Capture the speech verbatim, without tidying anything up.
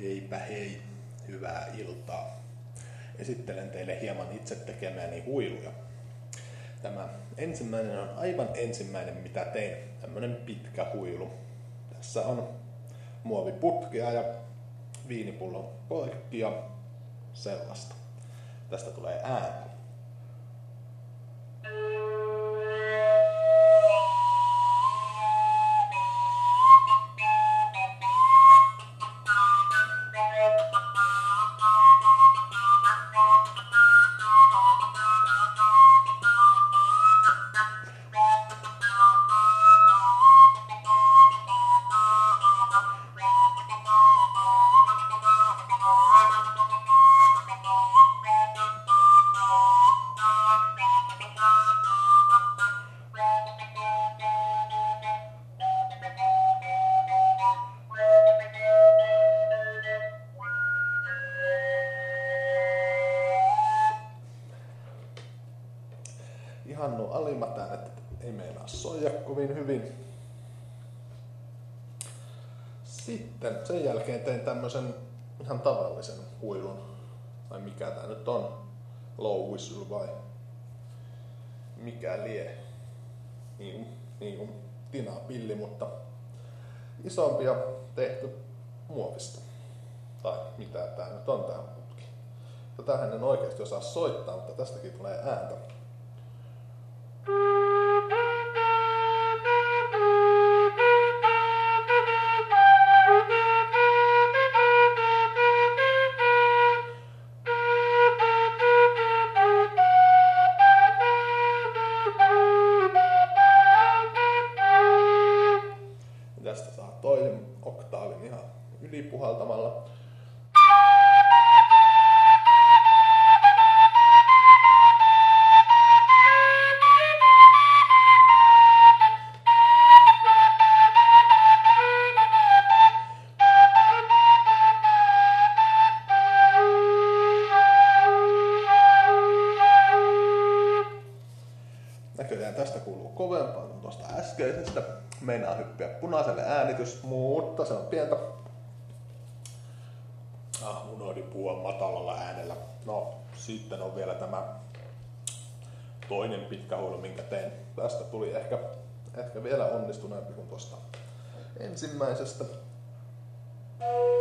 Heipä hei, hyvää iltaa. Esittelen teille hieman itse tekemäni huiluja. Tämä ensimmäinen on aivan ensimmäinen mitä tein, tämmönen pitkä huilu. Tässä on muoviputkea ja viinipullon poikki ja sellaista. Tästä tulee ääni. Ihan nuo alimmat äänet ei meinaa soija kovin hyvin. Sitten sen jälkeen tein tämmösen ihan tavallisen huilun. Tai mikä tää nyt on? Low whistle vai mikä lie? Niin, niin kuin tinapilli, mutta isompia tehty muovista. Tai mitä tää nyt on tää putki. Tätähän en oikeesti osaa soittaa, mutta tästäkin tulee ääntä. Tästä saa toisen oktaavin ihan ylipuhaltamalla. Näköjään tästä kuuluu kovempaa kuin tuosta äskeisestä. Meinaa hyppiä punaiselle äänitys, mutta se on pientä. Ah, unohdin puhua matalalla äänellä. No, sitten on vielä tämä toinen pitkä huilu, minkä tein. Tästä tuli ehkä, ehkä vielä onnistuneempi kuin tuosta ensimmäisestä.